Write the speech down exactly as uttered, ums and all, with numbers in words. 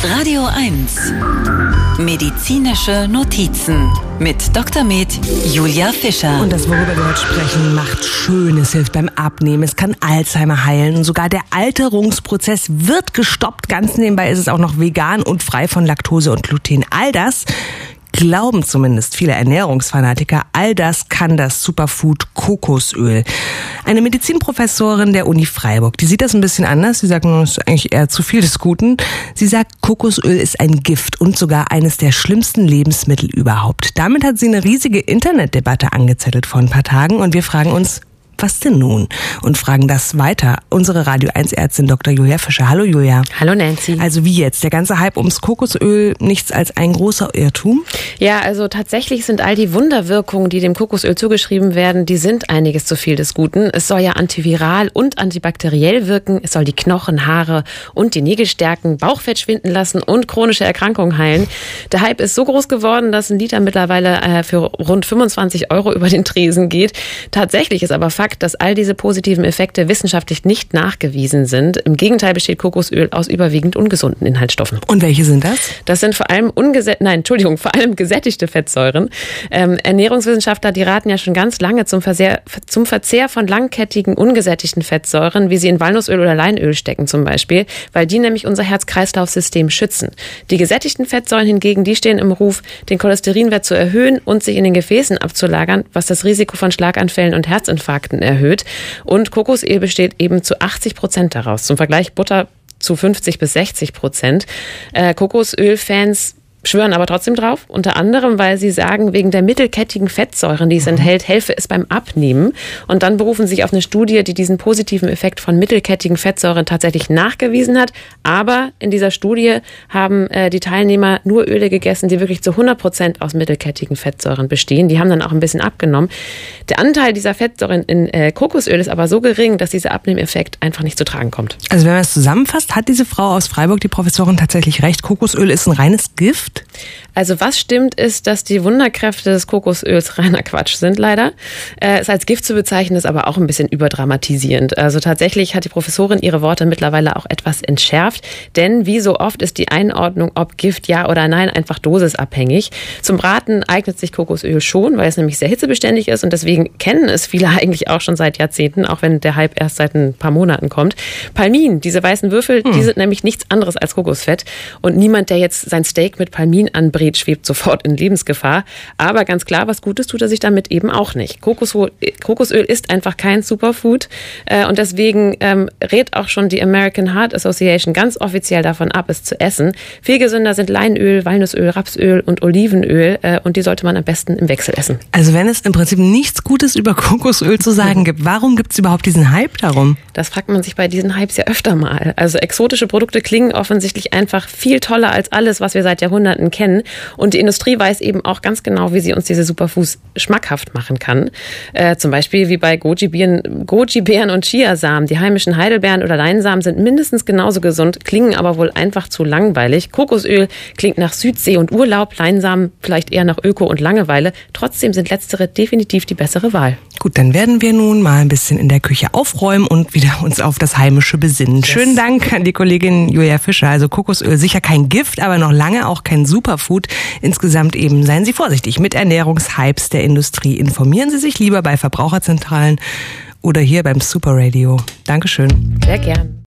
Radio eins. Medizinische Notizen mit Doktor Med Julia Fischer. Und das, worüber wir heute sprechen, macht schön. Es hilft beim Abnehmen, es kann Alzheimer heilen. Und sogar der Alterungsprozess wird gestoppt. Ganz nebenbei ist es auch noch vegan und frei von Laktose und Gluten. All das glauben zumindest viele Ernährungsfanatiker, all das kann das Superfood Kokosöl. Eine Medizinprofessorin der Uni Freiburg, die sieht das ein bisschen anders. Sie sagt, das ist eigentlich eher zu viel des Guten. Sie sagt, Kokosöl ist ein Gift und sogar eines der schlimmsten Lebensmittel überhaupt. Damit hat sie eine riesige Internetdebatte angezettelt vor ein paar Tagen und wir fragen uns, was denn nun? Und fragen das weiter. Unsere Radio eins Ärztin Doktor Julia Fischer. Hallo Julia. Hallo Nancy. Also wie jetzt? Der ganze Hype ums Kokosöl nichts als ein großer Irrtum? Ja, also tatsächlich sind all die Wunderwirkungen, die dem Kokosöl zugeschrieben werden, die sind einiges zu viel des Guten. Es soll ja antiviral und antibakteriell wirken. Es soll die Knochen, Haare und die Nägel stärken, Bauchfett schwinden lassen und chronische Erkrankungen heilen. Der Hype ist so groß geworden, dass ein Liter mittlerweile äh, für rund fünfundzwanzig Euro über den Tresen geht. Tatsächlich ist aber Fakt, dass all diese positiven Effekte wissenschaftlich nicht nachgewiesen sind. Im Gegenteil besteht Kokosöl aus überwiegend ungesunden Inhaltsstoffen. Und welche sind das? Das sind vor allem ungesätt- nein, Entschuldigung, vor allem gesättigte Fettsäuren. Ähm, Ernährungswissenschaftler, die raten ja schon ganz lange zum Verzehr, zum Verzehr von langkettigen, ungesättigten Fettsäuren, wie sie in Walnussöl oder Leinöl stecken zum Beispiel, weil die nämlich unser Herz-Kreislauf-System schützen. Die gesättigten Fettsäuren hingegen, die stehen im Ruf, den Cholesterinwert zu erhöhen und sich in den Gefäßen abzulagern, was das Risiko von Schlaganfällen und Herzinfarkten erhöht. Und Kokosöl besteht eben zu achtzig Prozent daraus. Zum Vergleich Butter zu fünfzig bis sechzig Prozent. Äh, Kokosöl-Fans schwören aber trotzdem drauf, unter anderem, weil sie sagen, wegen der mittelkettigen Fettsäuren, die es enthält, helfe es beim Abnehmen. Und dann berufen sie sich auf eine Studie, die diesen positiven Effekt von mittelkettigen Fettsäuren tatsächlich nachgewiesen hat. Aber in dieser Studie haben äh, die Teilnehmer nur Öle gegessen, die wirklich zu hundert Prozent aus mittelkettigen Fettsäuren bestehen. Die haben dann auch ein bisschen abgenommen. Der Anteil dieser Fettsäuren in äh, Kokosöl ist aber so gering, dass dieser Abnehmeffekt einfach nicht zu tragen kommt. Also wenn man es zusammenfasst, hat diese Frau aus Freiburg, die Professorin, tatsächlich recht. Kokosöl ist ein reines Gift? Also was stimmt ist, dass die Wunderkräfte des Kokosöls reiner Quatsch sind leider. Äh, es als Gift zu bezeichnen ist aber auch ein bisschen überdramatisierend. Also tatsächlich hat die Professorin ihre Worte mittlerweile auch etwas entschärft, denn wie so oft ist die Einordnung, ob Gift ja oder nein, einfach dosisabhängig. Zum Braten eignet sich Kokosöl schon, weil es nämlich sehr hitzebeständig ist und deswegen kennen es viele eigentlich auch schon seit Jahrzehnten, auch wenn der Hype erst seit ein paar Monaten kommt. Palmin, diese weißen Würfel, hm. die sind nämlich nichts anderes als Kokosfett und niemand, der jetzt sein Steak mit Palmin anbrät, schwebt sofort in Lebensgefahr. Aber ganz klar, was Gutes tut er sich damit eben auch nicht. Kokosöl, Kokosöl ist einfach kein Superfood äh, und deswegen ähm, rät auch schon die American Heart Association ganz offiziell davon ab, es zu essen. Viel gesünder sind Leinöl, Walnussöl, Rapsöl und Olivenöl äh, und die sollte man am besten im Wechsel essen. Also wenn es im Prinzip nichts Gutes über Kokosöl zu sagen gibt, warum gibt es überhaupt diesen Hype darum? Das fragt man sich bei diesen Hypes ja öfter mal. Also exotische Produkte klingen offensichtlich einfach viel toller als alles, was wir seit Jahrhunderten kennen. Und die Industrie weiß eben auch ganz genau, wie sie uns diese Superfoods schmackhaft machen kann. Äh, zum Beispiel wie bei Goji-Beeren, Goji-Beeren und Chiasamen. Die heimischen Heidelbeeren oder Leinsamen sind mindestens genauso gesund, klingen aber wohl einfach zu langweilig. Kokosöl klingt nach Südsee und Urlaub, Leinsamen vielleicht eher nach Öko und Langeweile. Trotzdem sind letztere definitiv die bessere Wahl. Gut, dann werden wir nun mal ein bisschen in der Küche aufräumen und wieder uns auf das Heimische besinnen. Yes. Schönen Dank an die Kollegin Julia Fischer. Also Kokosöl sicher kein Gift, aber noch lange auch kein Superfood. Insgesamt eben seien Sie vorsichtig mit Ernährungshypes der Industrie. Informieren Sie sich lieber bei Verbraucherzentralen oder hier beim Super Radio. Dankeschön. Sehr gern.